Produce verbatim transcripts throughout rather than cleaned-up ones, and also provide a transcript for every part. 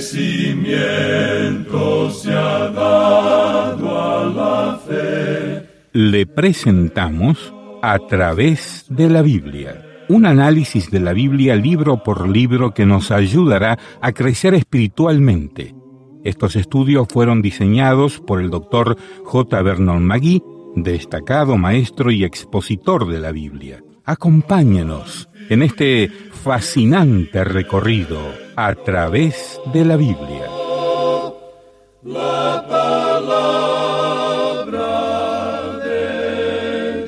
crecimiento se ha dado a la fe. Le presentamos A través de la Biblia, un análisis de la Biblia libro por libro que nos ayudará a crecer espiritualmente. Estos estudios fueron diseñados por el doctor J. Vernon McGee, destacado maestro y expositor de la Biblia. Acompáñenos en este fascinante recorrido a través de la Biblia. La palabra de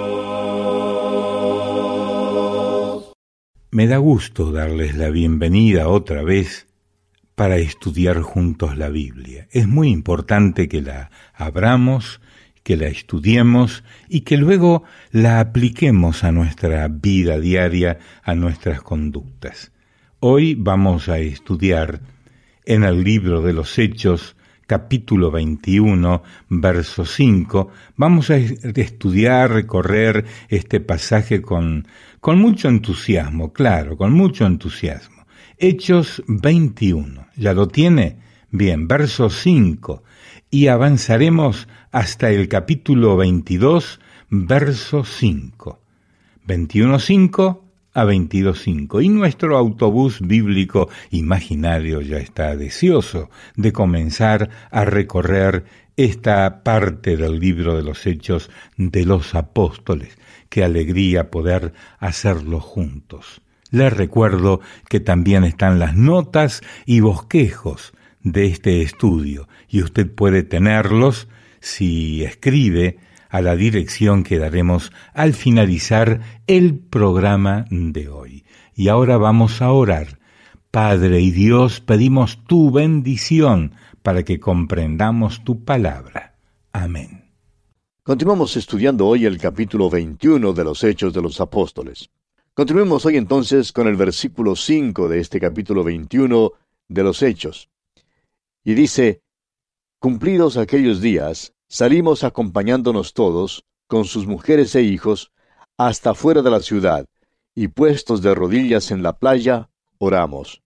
Dios. Me da gusto darles la bienvenida otra vez para estudiar juntos la Biblia. Es muy importante que la abramos, que la estudiemos y que luego la apliquemos a nuestra vida diaria, a nuestras conductas. Hoy vamos a estudiar en el libro de los Hechos, capítulo veintiuno, verso cinco. Vamos a estudiar, recorrer este pasaje con, con mucho entusiasmo, claro, con mucho entusiasmo. Hechos veintiuno, ¿ya lo tiene? Bien, verso cinco. Y avanzaremos hasta el capítulo veintidós, verso cinco. veintiuno cinco a veintidós cinco. Y nuestro autobús bíblico imaginario ya está deseoso de comenzar a recorrer esta parte del libro de los Hechos de los Apóstoles. Qué alegría poder hacerlo juntos. Les recuerdo que también están las notas y bosquejos de este estudio, y usted puede tenerlos si escribe a la dirección que daremos al finalizar el programa de hoy. Y ahora vamos a orar. Padre y Dios, pedimos tu bendición para que comprendamos tu palabra. Amén. Continuamos estudiando hoy el capítulo veintiuno de los Hechos de los Apóstoles. Continuemos hoy entonces con el versículo cinco de este capítulo veintiuno de los Hechos. Y dice: Cumplidos aquellos días, salimos acompañándonos todos, con sus mujeres e hijos, hasta fuera de la ciudad, y puestos de rodillas en la playa, oramos.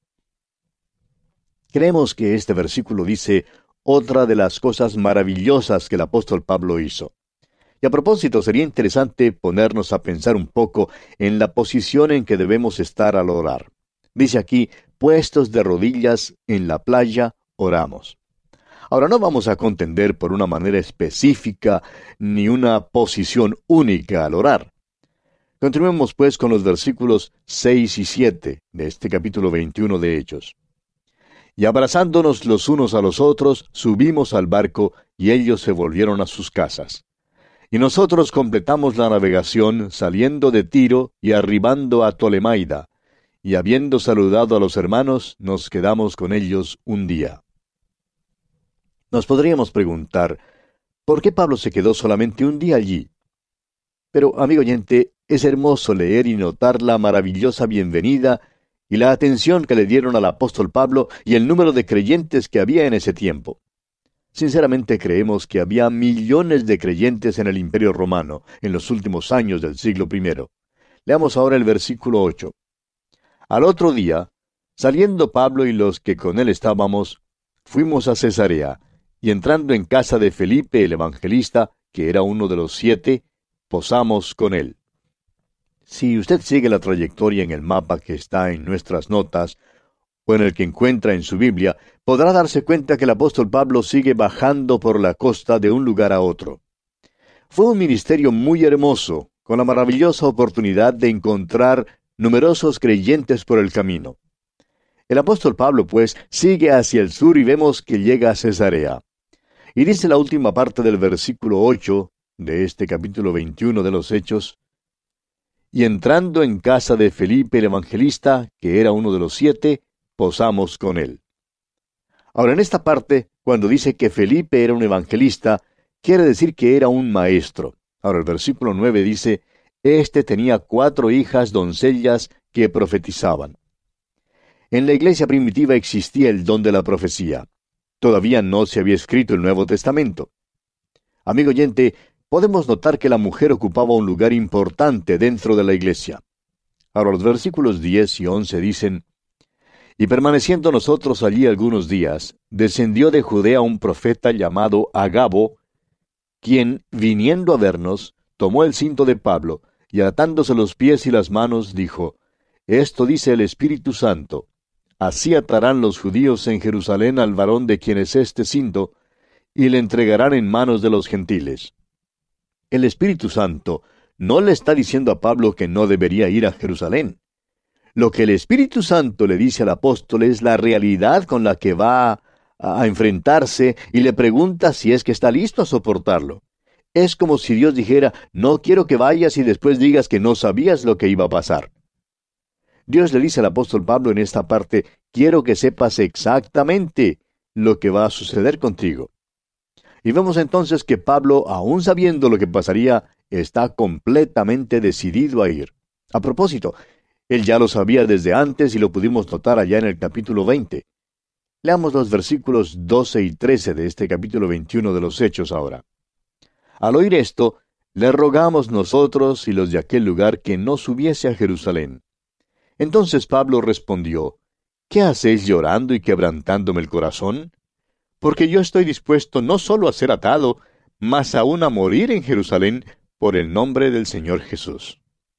Creemos que este versículo dice otra de las cosas maravillosas que el apóstol Pablo hizo. Y a propósito, sería interesante ponernos a pensar un poco en la posición en que debemos estar al orar. Dice aquí, puestos de rodillas en la playa, oramos. Ahora, no vamos a contender por una manera específica ni una posición única al orar. Continuemos pues con los versículos seis y siete de este capítulo veintiuno de Hechos. Y abrazándonos los unos a los otros, subimos al barco, y ellos se volvieron a sus casas. Y nosotros completamos la navegación, saliendo de Tiro y arribando a Tolemaida, y habiendo saludado a los hermanos, nos quedamos con ellos un día. Nos podríamos preguntar, ¿por qué Pablo se quedó solamente un día allí? Pero, amigo oyente, es hermoso leer y notar la maravillosa bienvenida y la atención que le dieron al apóstol Pablo y el número de creyentes que había en ese tiempo. Sinceramente creemos que había millones de creyentes en el Imperio Romano en los últimos años del siglo primero. Leamos ahora el versículo ocho. Al otro día, saliendo Pablo y los que con él estábamos, fuimos a Cesarea, y entrando en casa de Felipe el evangelista, que era uno de los siete, posamos con él. Si usted sigue la trayectoria en el mapa que está en nuestras notas, o en el que encuentra en su Biblia, podrá darse cuenta que el apóstol Pablo sigue bajando por la costa de un lugar a otro. Fue un ministerio muy hermoso, con la maravillosa oportunidad de encontrar numerosos creyentes por el camino. El apóstol Pablo, pues, sigue hacia el sur y vemos que llega a Cesarea. Y dice la última parte del versículo ocho de este capítulo veintiuno de los Hechos: Y entrando en casa de Felipe el evangelista, que era uno de los siete, posamos con él. Ahora, en esta parte, cuando dice que Felipe era un evangelista, quiere decir que era un maestro. Ahora, el versículo nueve dice: Este tenía cuatro hijas doncellas que profetizaban. En la iglesia primitiva existía el don de la profecía. Todavía no se había escrito el Nuevo Testamento. Amigo oyente, podemos notar que la mujer ocupaba un lugar importante dentro de la iglesia. Ahora los versículos diez y once dicen: Y permaneciendo nosotros allí algunos días, descendió de Judea un profeta llamado Agabo, quien, viniendo a vernos, tomó el cinto de Pablo, y atándose los pies y las manos, dijo, Esto dice el Espíritu Santo, así atarán los judíos en Jerusalén al varón de quien es este cinto, y le entregarán en manos de los gentiles. El Espíritu Santo no le está diciendo a Pablo que no debería ir a Jerusalén. Lo que el Espíritu Santo le dice al apóstol es la realidad con la que va a, a enfrentarse y le pregunta si es que está listo a soportarlo. Es como si Dios dijera, no quiero que vayas y después digas que no sabías lo que iba a pasar. Dios le dice al apóstol Pablo en esta parte, quiero que sepas exactamente lo que va a suceder contigo. Y vemos entonces que Pablo, aun sabiendo lo que pasaría, está completamente decidido a ir. A propósito, él ya lo sabía desde antes y lo pudimos notar allá en el capítulo veinte. Leamos los versículos doce y trece de este capítulo veintiuno de los Hechos ahora. Al oír esto, le rogamos nosotros y los de aquel lugar que no subiese a Jerusalén. Entonces Pablo respondió, ¿qué hacéis llorando y quebrantándome el corazón? Porque yo estoy dispuesto no solo a ser atado, mas aún a morir en Jerusalén por el nombre del Señor Jesús.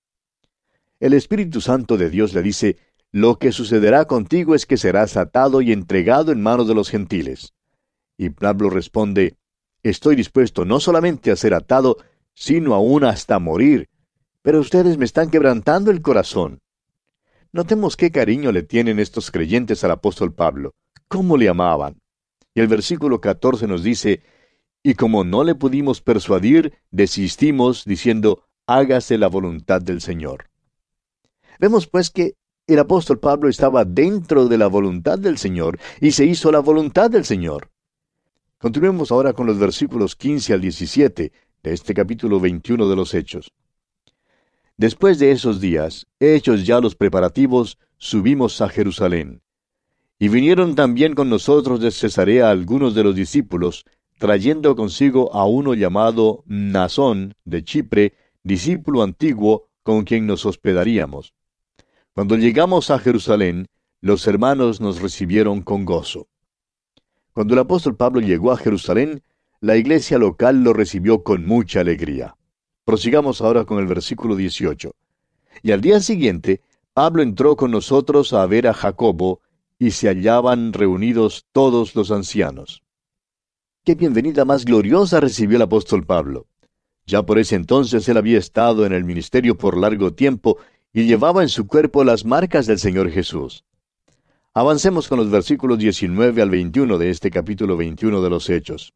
El Espíritu Santo de Dios le dice, lo que sucederá contigo es que serás atado y entregado en manos de los gentiles. Y Pablo responde, estoy dispuesto no solamente a ser atado, sino aún hasta morir. Pero ustedes me están quebrantando el corazón. Notemos qué cariño le tienen estos creyentes al apóstol Pablo. ¿Cómo le amaban? Y el versículo catorce nos dice, y como no le pudimos persuadir, desistimos, diciendo, hágase la voluntad del Señor. Vemos pues que el apóstol Pablo estaba dentro de la voluntad del Señor y se hizo la voluntad del Señor. Continuemos ahora con los versículos quince al diecisiete de este capítulo veintiuno de los Hechos. Después de esos días, hechos ya los preparativos, subimos a Jerusalén. Y vinieron también con nosotros de Cesarea algunos de los discípulos, trayendo consigo a uno llamado Mnasón de Chipre, discípulo antiguo, con quien nos hospedaríamos. Cuando llegamos a Jerusalén, los hermanos nos recibieron con gozo. Cuando el apóstol Pablo llegó a Jerusalén, la iglesia local lo recibió con mucha alegría. Prosigamos ahora con el versículo dieciocho. Y al día siguiente, Pablo entró con nosotros a ver a Jacobo, y se hallaban reunidos todos los ancianos. ¡Qué bienvenida más gloriosa recibió el apóstol Pablo! Ya por ese entonces él había estado en el ministerio por largo tiempo, y llevaba en su cuerpo las marcas del Señor Jesús. Avancemos con los versículos diecinueve al veintiuno de este capítulo veintiuno de los Hechos.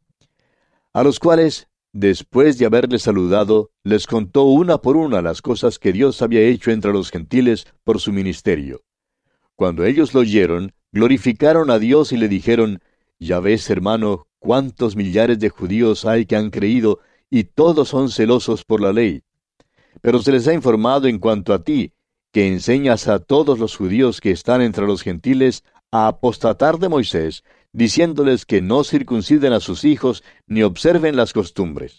A los cuales, después de haberles saludado, les contó una por una las cosas que Dios había hecho entre los gentiles por su ministerio. Cuando ellos lo oyeron, glorificaron a Dios y le dijeron, ya ves, hermano, cuántos millares de judíos hay que han creído, y todos son celosos por la ley. Pero se les ha informado en cuanto a ti, que enseñas a todos los judíos que están entre los gentiles a apostatar de Moisés, diciéndoles que no circunciden a sus hijos ni observen las costumbres.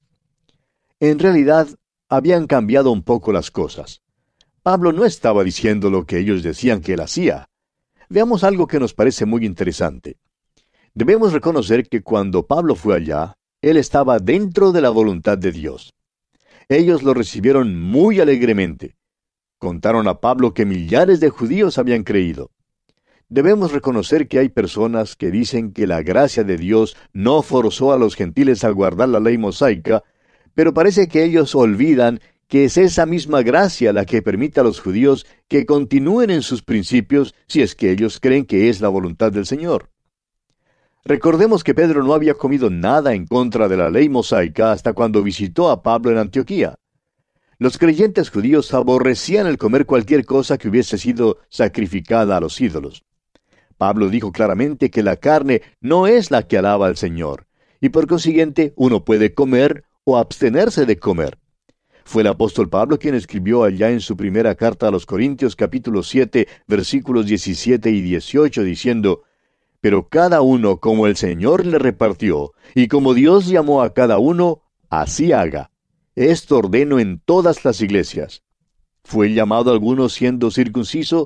En realidad, habían cambiado un poco las cosas. Pablo no estaba diciendo lo que ellos decían que él hacía. Veamos algo que nos parece muy interesante. Debemos reconocer que cuando Pablo fue allá, él estaba dentro de la voluntad de Dios. Ellos lo recibieron muy alegremente. Contaron a Pablo que millares de judíos habían creído. Debemos reconocer que hay personas que dicen que la gracia de Dios no forzó a los gentiles a guardar la ley mosaica, pero parece que ellos olvidan que es esa misma gracia la que permite a los judíos que continúen en sus principios si es que ellos creen que es la voluntad del Señor. Recordemos que Pedro no había comido nada en contra de la ley mosaica hasta cuando visitó a Pablo en Antioquía. Los creyentes judíos aborrecían el comer cualquier cosa que hubiese sido sacrificada a los ídolos. Pablo dijo claramente que la carne no es la que alaba al Señor, y por consiguiente uno puede comer o abstenerse de comer. Fue el apóstol Pablo quien escribió allá en su primera carta a los Corintios capítulo siete, versículos diecisiete y dieciocho, diciendo, pero cada uno como el Señor le repartió, y como Dios llamó a cada uno, así haga. Esto ordeno en todas las iglesias. ¿Fue llamado alguno siendo circunciso?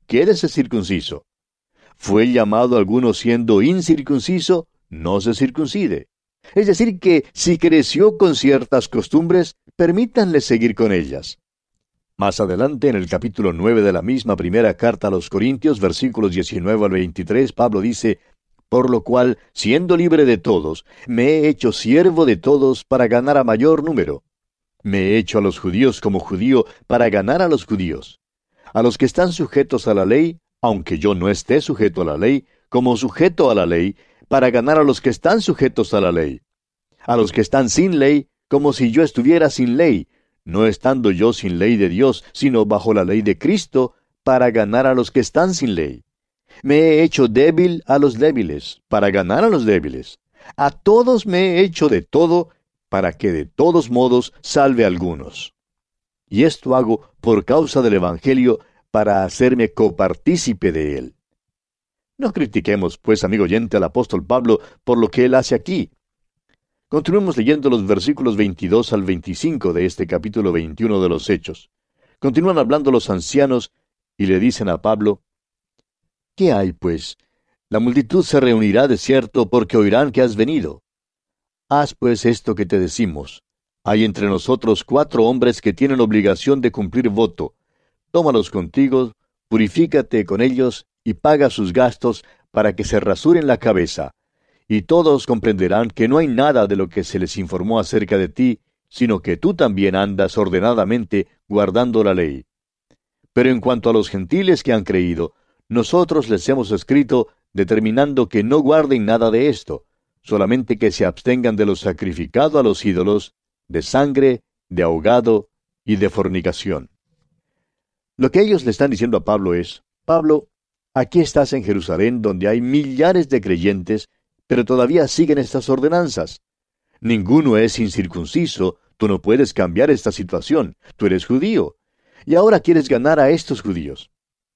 quédese circunciso. Fue llamado alguno siendo incircunciso, no se circuncide. Es decir, que si creció con ciertas costumbres, permítanle seguir con ellas. Más adelante, en el capítulo nueve de la misma primera carta a los Corintios, versículos diecinueve al veintitrés, Pablo dice: por lo cual, siendo libre de todos, me he hecho siervo de todos para ganar a mayor número. Me he hecho a los judíos como judío para ganar a los judíos. A los que están sujetos a la ley, aunque yo no esté sujeto a la ley, como sujeto a la ley, para ganar a los que están sujetos a la ley. A los que están sin ley, como si yo estuviera sin ley, no estando yo sin ley de Dios, sino bajo la ley de Cristo, para ganar a los que están sin ley. Me he hecho débil a los débiles, para ganar a los débiles. A todos me he hecho de todo, para que de todos modos salve a algunos. Y esto hago por causa del Evangelio, para hacerme copartícipe de él. No critiquemos, pues, amigo oyente, al apóstol Pablo por lo que él hace aquí. Continuemos leyendo los versículos veintidós al veinticinco de este capítulo veintiuno de los Hechos. Continúan hablando los ancianos y le dicen a Pablo: ¿qué hay, pues? La multitud se reunirá de cierto porque oirán que has venido. Haz, pues, esto que te decimos. Hay entre nosotros cuatro hombres que tienen obligación de cumplir voto. Tómalos contigo, purifícate con ellos y paga sus gastos para que se rasuren la cabeza. Y todos comprenderán que no hay nada de lo que se les informó acerca de ti, sino que tú también andas ordenadamente guardando la ley. Pero en cuanto a los gentiles que han creído, nosotros les hemos escrito determinando que no guarden nada de esto, solamente que se abstengan de lo sacrificado a los ídolos, de sangre, de ahogado y de fornicación. Lo que ellos le están diciendo a Pablo es: Pablo, aquí estás en Jerusalén, donde hay millares de creyentes, pero todavía siguen estas ordenanzas. Ninguno es incircunciso, tú no puedes cambiar esta situación, tú eres judío, y ahora quieres ganar a estos judíos.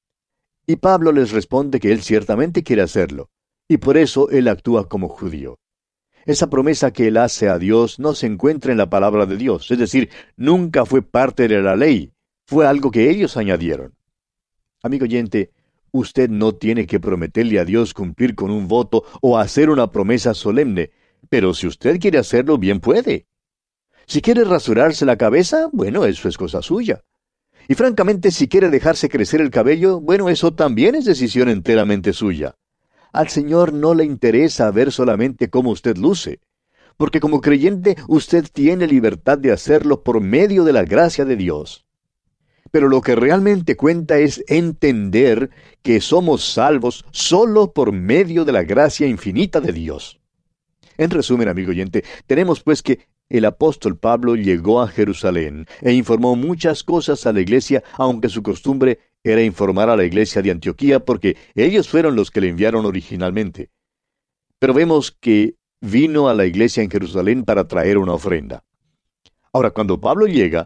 Y Pablo les responde que él ciertamente quiere hacerlo, y por eso él actúa como judío. Esa promesa que él hace a Dios no se encuentra en la palabra de Dios, es decir, nunca fue parte de la ley, fue algo que ellos añadieron. Amigo oyente, usted no tiene que prometerle a Dios cumplir con un voto o hacer una promesa solemne, pero si usted quiere hacerlo, bien puede. Si quiere rasurarse la cabeza, bueno, eso es cosa suya. Y francamente, si quiere dejarse crecer el cabello, bueno, eso también es decisión enteramente suya. Al Señor no le interesa ver solamente cómo usted luce, porque como creyente usted tiene libertad de hacerlo por medio de la gracia de Dios. Pero lo que realmente cuenta es entender que somos salvos solo por medio de la gracia infinita de Dios. En resumen, amigo oyente, tenemos pues que el apóstol Pablo llegó a Jerusalén e informó muchas cosas a la iglesia, aunque su costumbre era informar a la iglesia de Antioquía porque ellos fueron los que le enviaron originalmente. Pero vemos que vino a la iglesia en Jerusalén para traer una ofrenda. Ahora, cuando Pablo llega,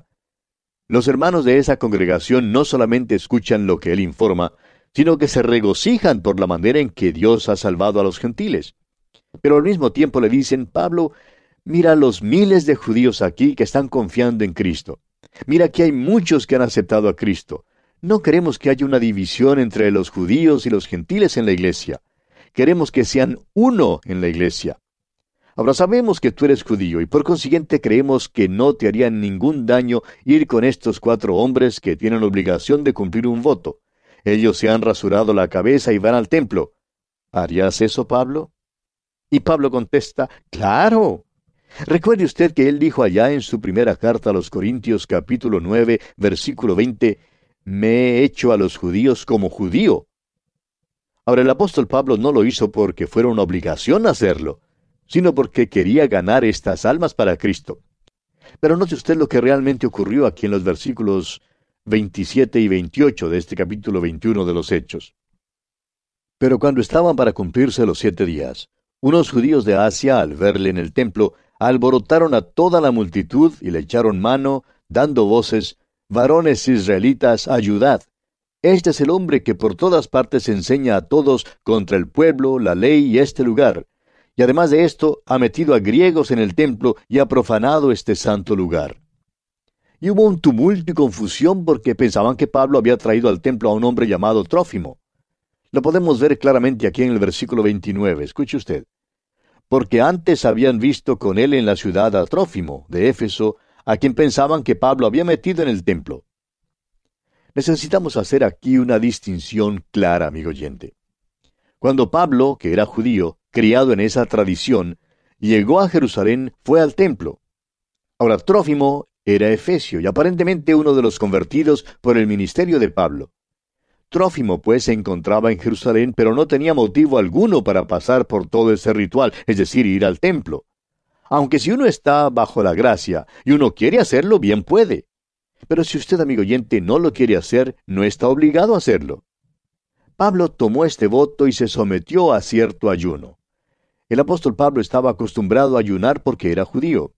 los hermanos de esa congregación no solamente escuchan lo que él informa, sino que se regocijan por la manera en que Dios ha salvado a los gentiles. Pero al mismo tiempo le dicen: Pablo, mira los miles de judíos aquí que están confiando en Cristo. Mira que hay muchos que han aceptado a Cristo. No queremos que haya una división entre los judíos y los gentiles en la iglesia. Queremos que sean uno en la iglesia. Ahora sabemos que tú eres judío y por consiguiente creemos que no te haría ningún daño ir con estos cuatro hombres que tienen obligación de cumplir un voto. Ellos se han rasurado la cabeza y van al templo. ¿Harías eso, Pablo? Y Pablo contesta: claro. Recuerde usted que él dijo allá en su primera carta a los Corintios, capítulo nueve, versículo veinte, me he hecho a los judíos como judío. Ahora, el apóstol Pablo no lo hizo porque fuera una obligación hacerlo, sino porque quería ganar estas almas para Cristo. Pero note usted lo que realmente ocurrió aquí en los versículos veintisiete y veintiocho de este capítulo veintiuno de los Hechos. Pero cuando estaban para cumplirse los siete días, unos judíos de Asia, al verle en el templo, alborotaron a toda la multitud y le echaron mano, dando voces: varones israelitas, ayudad. Este es el hombre que por todas partes enseña a todos contra el pueblo, la ley y este lugar. Y además de esto, ha metido a griegos en el templo y ha profanado este santo lugar. y hubo un tumulto y confusión porque pensaban que Pablo había traído al templo a un hombre llamado Trófimo. Lo podemos ver claramente aquí en el versículo veintinueve. Escuche usted. Porque antes habían visto con él en la ciudad a Trófimo, de Éfeso, a quien pensaban que Pablo había metido en el templo. Necesitamos hacer aquí una distinción clara, amigo oyente. Cuando Pablo, que era judío, criado en esa tradición, llegó a Jerusalén, fue al templo. Ahora, Trófimo era efesio y aparentemente uno de los convertidos por el ministerio de Pablo. Trófimo, pues, se encontraba en Jerusalén, pero no tenía motivo alguno para pasar por todo ese ritual, es decir, ir al templo. Aunque si uno está bajo la gracia y uno quiere hacerlo, bien puede. Pero si usted, amigo oyente, no lo quiere hacer, no está obligado a hacerlo. Pablo tomó este voto y se sometió a cierto ayuno. El apóstol Pablo estaba acostumbrado a ayunar porque era judío.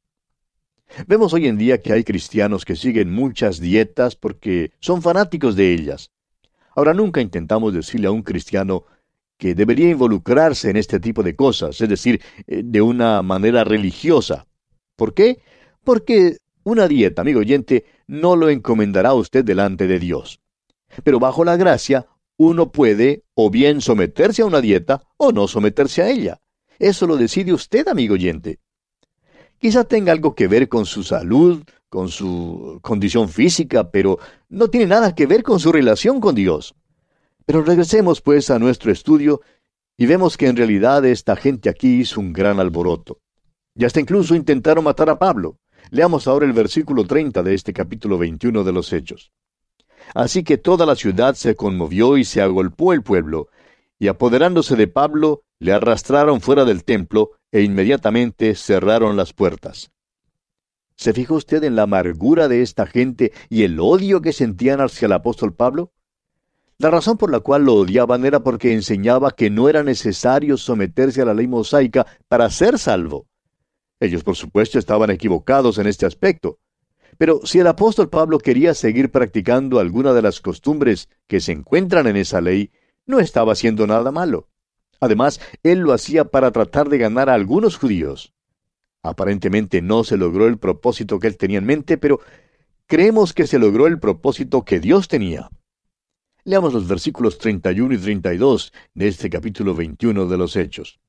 Vemos hoy en día que hay cristianos que siguen muchas dietas porque son fanáticos de ellas. Ahora, nunca intentamos decirle a un cristiano que debería involucrarse en este tipo de cosas, es decir, de una manera religiosa. ¿Por qué? Porque una dieta, amigo oyente, no lo encomendará a usted delante de Dios. Pero bajo la gracia, uno puede o bien someterse a una dieta o no someterse a ella. Eso lo decide usted, amigo oyente. Quizá tenga algo que ver con su salud, con su condición física, pero no tiene nada que ver con su relación con Dios. Pero regresemos pues a nuestro estudio y vemos que en realidad esta gente aquí hizo un gran alboroto. Y hasta incluso intentaron matar a Pablo. Leamos ahora el versículo treinta de este capítulo veintiuno de los Hechos. Así que toda la ciudad se conmovió y se agolpó el pueblo, y apoderándose de Pablo, le arrastraron fuera del templo e inmediatamente cerraron las puertas. ¿Se fija usted en la amargura de esta gente y el odio que sentían hacia el apóstol Pablo? La razón por la cual lo odiaban era porque enseñaba que no era necesario someterse a la ley mosaica para ser salvo. Ellos, por supuesto, estaban equivocados en este aspecto. Pero si el apóstol Pablo quería seguir practicando alguna de las costumbres que se encuentran en esa ley, no estaba haciendo nada malo. Además, él lo hacía para tratar de ganar a algunos judíos. Aparentemente no se logró el propósito que él tenía en mente, pero creemos que se logró el propósito que Dios tenía. Leamos los versículos treinta y uno y treinta y dos de este capítulo veintiuno de los Hechos.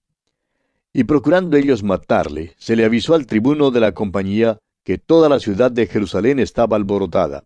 Y procurando ellos matarle, se le avisó al tribuno de la compañía que toda la ciudad de Jerusalén estaba alborotada.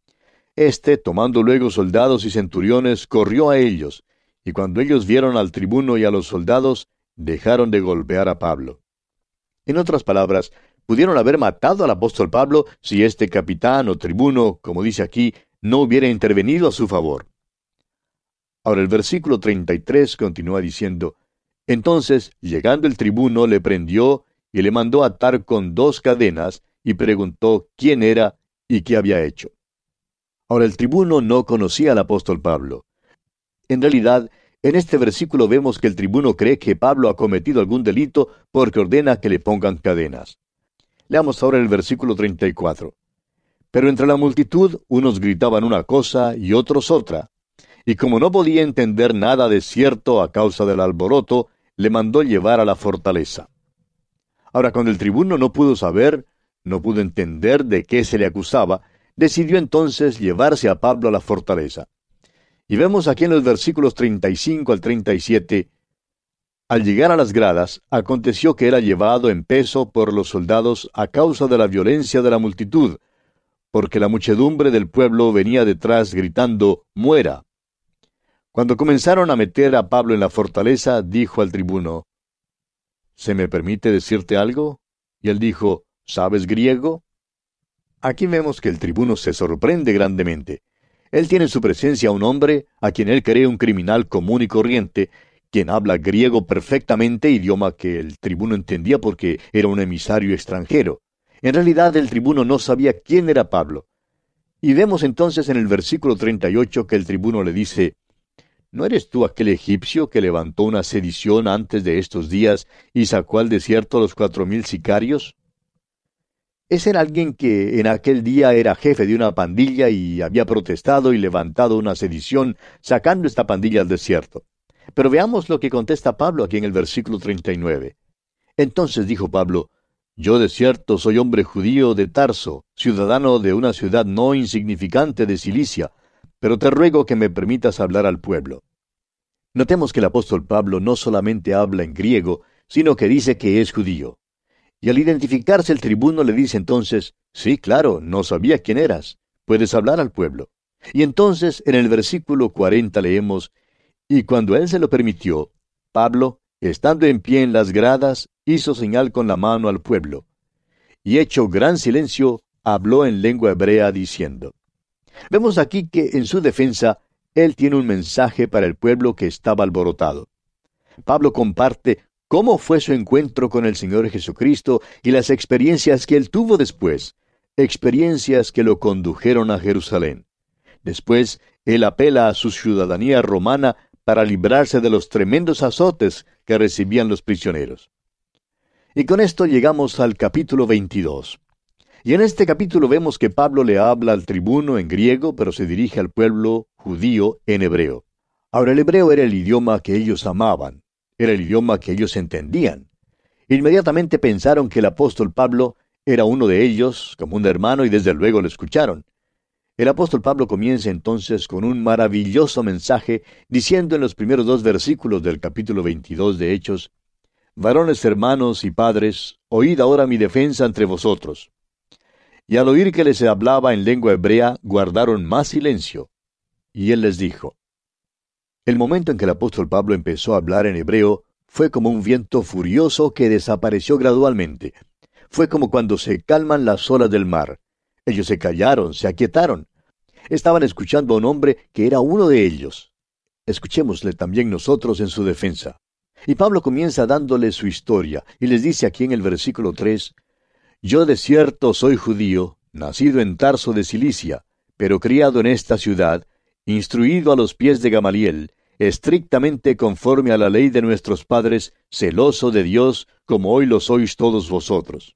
Este, tomando luego soldados y centuriones, corrió a ellos, y cuando ellos vieron al tribuno y a los soldados, dejaron de golpear a Pablo. En otras palabras, pudieron haber matado al apóstol Pablo si este capitán o tribuno, como dice aquí, no hubiera intervenido a su favor. Ahora el versículo treinta y tres continúa diciendo, entonces, llegando el tribuno, le prendió y le mandó atar con dos cadenas, y preguntó quién era y qué había hecho. Ahora el tribuno no conocía al apóstol Pablo. En realidad, en este versículo vemos que el tribuno cree que Pablo ha cometido algún delito porque ordena que le pongan cadenas. Leamos ahora el versículo treinta y cuatro. Pero entre la multitud unos gritaban una cosa y otros otra, y como no podía entender nada de cierto a causa del alboroto, le mandó llevar a la fortaleza. Ahora, cuando el tribuno no pudo saber, no pudo entender de qué se le acusaba, decidió entonces llevarse a Pablo a la fortaleza. Y vemos aquí en los versículos treinta y cinco al treinta y siete, al llegar a las gradas, aconteció que era llevado en peso por los soldados a causa de la violencia de la multitud, porque la muchedumbre del pueblo venía detrás gritando, ¡muera! Cuando comenzaron a meter a Pablo en la fortaleza, dijo al tribuno, ¿se me permite decirte algo? Y él dijo, ¿sabes griego? Aquí vemos que el tribuno se sorprende grandemente. Él tiene en su presencia a un hombre a quien él cree un criminal común y corriente, quien habla griego perfectamente, idioma que el tribuno entendía porque era un emisario extranjero. En realidad el tribuno no sabía quién era Pablo. Y vemos entonces en el versículo treinta y ocho que el tribuno le dice, ¿no eres tú aquel egipcio que levantó una sedición antes de estos días y sacó al desierto a los cuatro mil sicarios? Ese era alguien que en aquel día era jefe de una pandilla y había protestado y levantado una sedición, sacando esta pandilla al desierto. Pero veamos lo que contesta Pablo aquí en el versículo treinta y nueve. Entonces dijo Pablo, Yo de cierto soy hombre judío de Tarso, ciudadano de una ciudad no insignificante de Cilicia, pero te ruego que me permitas hablar al pueblo. Notemos que el apóstol Pablo no solamente habla en griego, sino que dice que es judío. Y al identificarse el tribuno le dice entonces, sí, claro, no sabía quién eras, puedes hablar al pueblo. Y entonces en el versículo cuarenta leemos, y cuando él se lo permitió, Pablo, estando en pie en las gradas, hizo señal con la mano al pueblo. Y hecho gran silencio, habló en lengua hebrea diciendo. Vemos aquí que en su defensa, él tiene un mensaje para el pueblo que estaba alborotado. Pablo comparte cómo fue su encuentro con el Señor Jesucristo y las experiencias que él tuvo después, experiencias que lo condujeron a Jerusalén. Después, él apela a su ciudadanía romana para librarse de los tremendos azotes que recibían los prisioneros. Y con esto llegamos al capítulo veintidós. Y en este capítulo vemos que Pablo le habla al tribuno en griego, pero se dirige al pueblo judío en hebreo. Ahora, el hebreo era el idioma que ellos amaban, era el idioma que ellos entendían. Inmediatamente pensaron que el apóstol Pablo era uno de ellos, como un hermano, y desde luego lo escucharon. El apóstol Pablo comienza entonces con un maravilloso mensaje, diciendo en los primeros dos versículos del capítulo veintidós de Hechos, «Varones hermanos y padres, oíd ahora mi defensa entre vosotros». Y al oír que les hablaba en lengua hebrea, guardaron más silencio. Y él les dijo. El momento en que el apóstol Pablo empezó a hablar en hebreo fue como un viento furioso que desapareció gradualmente. Fue como cuando se calman las olas del mar. Ellos se callaron, se aquietaron. Estaban escuchando a un hombre que era uno de ellos. Escuchémosle también nosotros en su defensa. Y Pablo comienza dándole su historia, y les dice aquí en el versículo tres, «Yo de cierto soy judío, nacido en Tarso de Cilicia, pero criado en esta ciudad, instruido a los pies de Gamaliel, estrictamente conforme a la ley de nuestros padres, celoso de Dios, como hoy lo sois todos vosotros».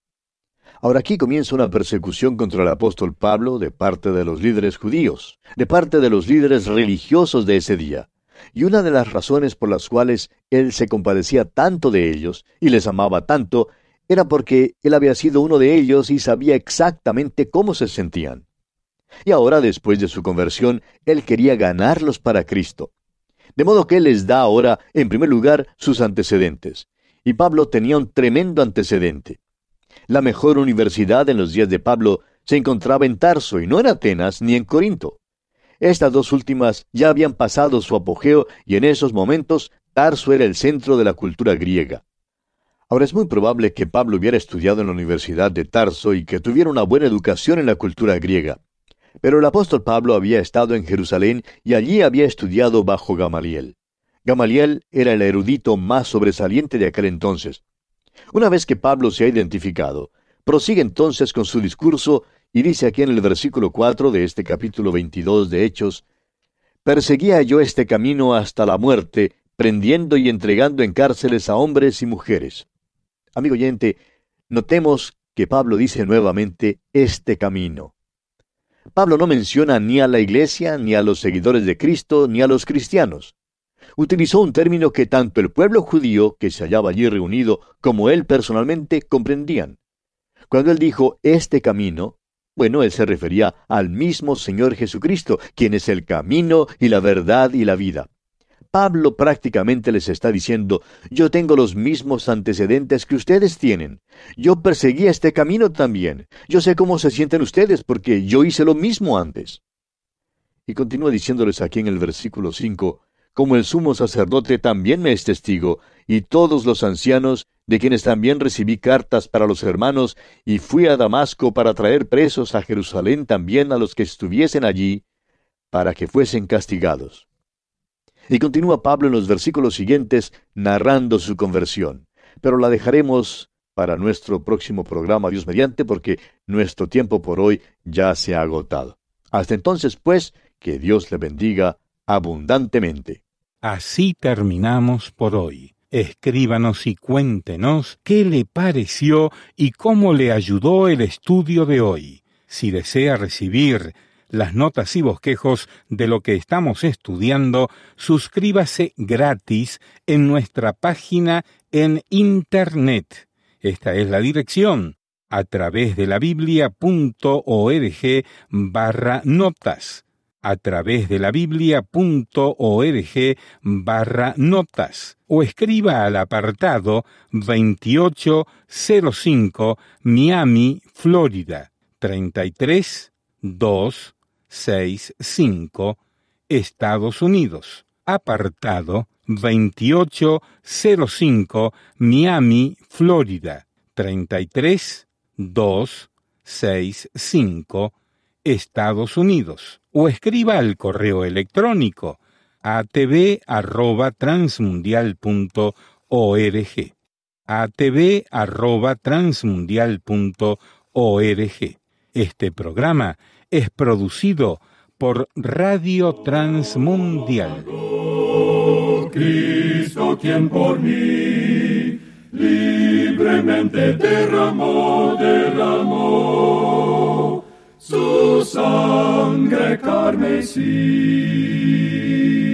Ahora aquí comienza una persecución contra el apóstol Pablo de parte de los líderes judíos, de parte de los líderes religiosos de ese día. Y una de las razones por las cuales él se compadecía tanto de ellos y les amaba tanto, era porque él había sido uno de ellos y sabía exactamente cómo se sentían. Y ahora, después de su conversión, él quería ganarlos para Cristo. De modo que él les da ahora, en primer lugar, sus antecedentes. Y Pablo tenía un tremendo antecedente. La mejor universidad en los días de Pablo se encontraba en Tarso y no en Atenas ni en Corinto. Estas dos últimas ya habían pasado su apogeo y en esos momentos Tarso era el centro de la cultura griega. Ahora es muy probable que Pablo hubiera estudiado en la Universidad de Tarso y que tuviera una buena educación en la cultura griega. Pero el apóstol Pablo había estado en Jerusalén y allí había estudiado bajo Gamaliel. Gamaliel era el erudito más sobresaliente de aquel entonces. Una vez que Pablo se ha identificado, prosigue entonces con su discurso y dice aquí en el versículo cuatro de este capítulo veintidós de Hechos, «Perseguía yo este camino hasta la muerte, prendiendo y entregando en cárceles a hombres y mujeres». Amigo oyente, notemos que Pablo dice nuevamente este camino. Pablo no menciona ni a la iglesia, ni a los seguidores de Cristo, ni a los cristianos. Utilizó un término que tanto el pueblo judío que se hallaba allí reunido como él personalmente comprendían. Cuando él dijo este camino, bueno, él se refería al mismo Señor Jesucristo, quien es el camino y la verdad y la vida. Pablo prácticamente les está diciendo, yo tengo los mismos antecedentes que ustedes tienen. Yo perseguí este camino también. Yo sé cómo se sienten ustedes porque yo hice lo mismo antes. Y continúa diciéndoles aquí en el versículo cinco, como el sumo sacerdote también me es testigo, y todos los ancianos, de quienes también recibí cartas para los hermanos, y fui a Damasco para traer presos a Jerusalén también a los que estuviesen allí, para que fuesen castigados. Y continúa Pablo en los versículos siguientes narrando su conversión. Pero la dejaremos para nuestro próximo programa, Dios mediante, porque nuestro tiempo por hoy ya se ha agotado. Hasta entonces, pues, que Dios le bendiga abundantemente. Así terminamos por hoy. Escríbanos y cuéntenos qué le pareció y cómo le ayudó el estudio de hoy. Si desea recibir las notas y bosquejos de lo que estamos estudiando, suscríbase gratis en nuestra página en Internet. Esta es la dirección: a través de la biblia.org barra notas. A través de la biblia.org barra notas. O escriba al apartado veintiocho cero cinco Miami, Florida, treinta y tres mil doscientos sesenta y cinco, Estados Unidos. Apartado veintiocho cero cinco Miami, Florida, treinta y tres mil doscientos sesenta y cinco, Estados Unidos. O escriba al correo electrónico a t v arroba transmundial punto org. a t v arroba transmundial punto org. Este programa es producido por Radio Transmundial. Oh, Cristo, quien por mí libremente derramó, derramó su sangre carmesí.